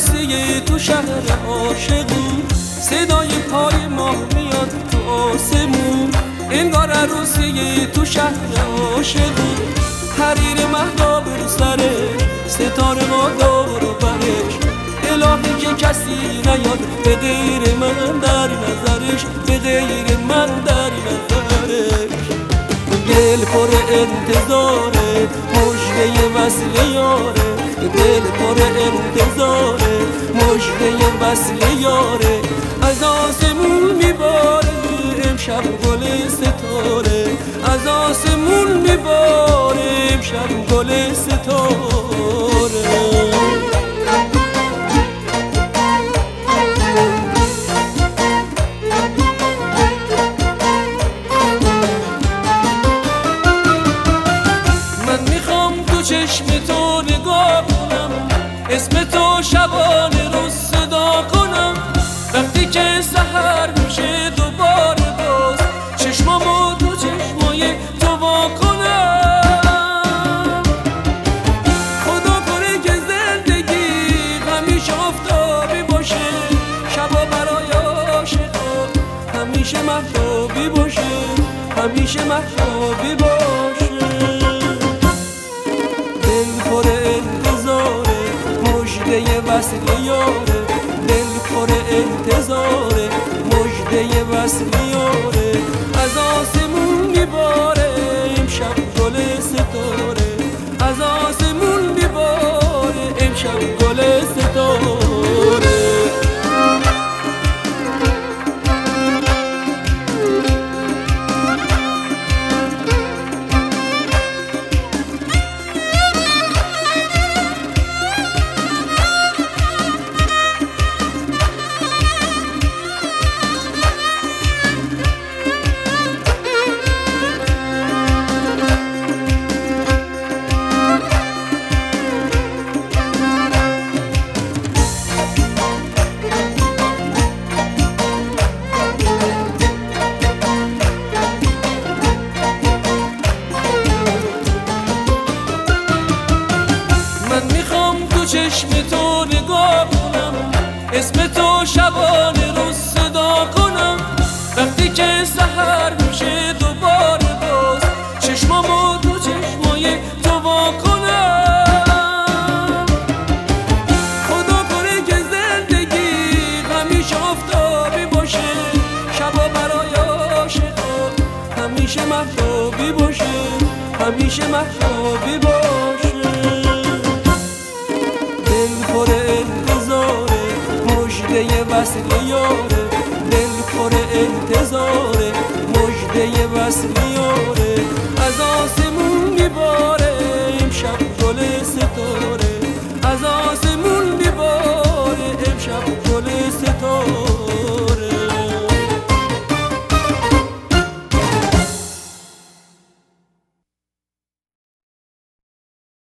روسیه تو شهر عاشقون، صدای پای ماه میاد تو آسمون. انگار روسیه تو شهر عاشقون، حریر مهتاب رو سرش، ستاره ما دور و برش. الهی که کسی نیاد به غیر من در نظرش، به غیر من در نظرش. دل پر انتظاره، مژده وصل یاره. دل پر انتظاره، مژده وصل یاره. از آسمون میباره امشب گل ستاره، از آسمون میباره امشب گل ستاره. چشم تو نگاه کنم، اسم تو شبانه رو صدا کنم. وقتی که سحر میشه دوباره باز، چشمامو تو چشمای تو وا کنم. خدا کنه که زندگی همیشه آفتابی باشه، شبا برای عاشقا همیشه مهتابی باشه، همیشه مهتابی باشه. پر انتظاره، مژده وصل یاره. دل پر انتظاره، مژده وصل یاره. از آسمون میباره امشب گل ستاره، از آسمون میباره امشب گل ستاره. چشم تو نگاه کنم، اسم تو شبانه رو صدا کنم. وقتی که سحر میشه دوباره باز، چشمامو تو چشمای تو وا کنم. خدا کنه که زندگی همیشه آفتابی باشه، شبا برای عاشقا همیشه مهتابی باشه، همیشه مهتابی باشه. پر انتظاره، مژده وصل یاره. دل پر انتظاره، مژده وصل یاره. از آسمون میباره امشب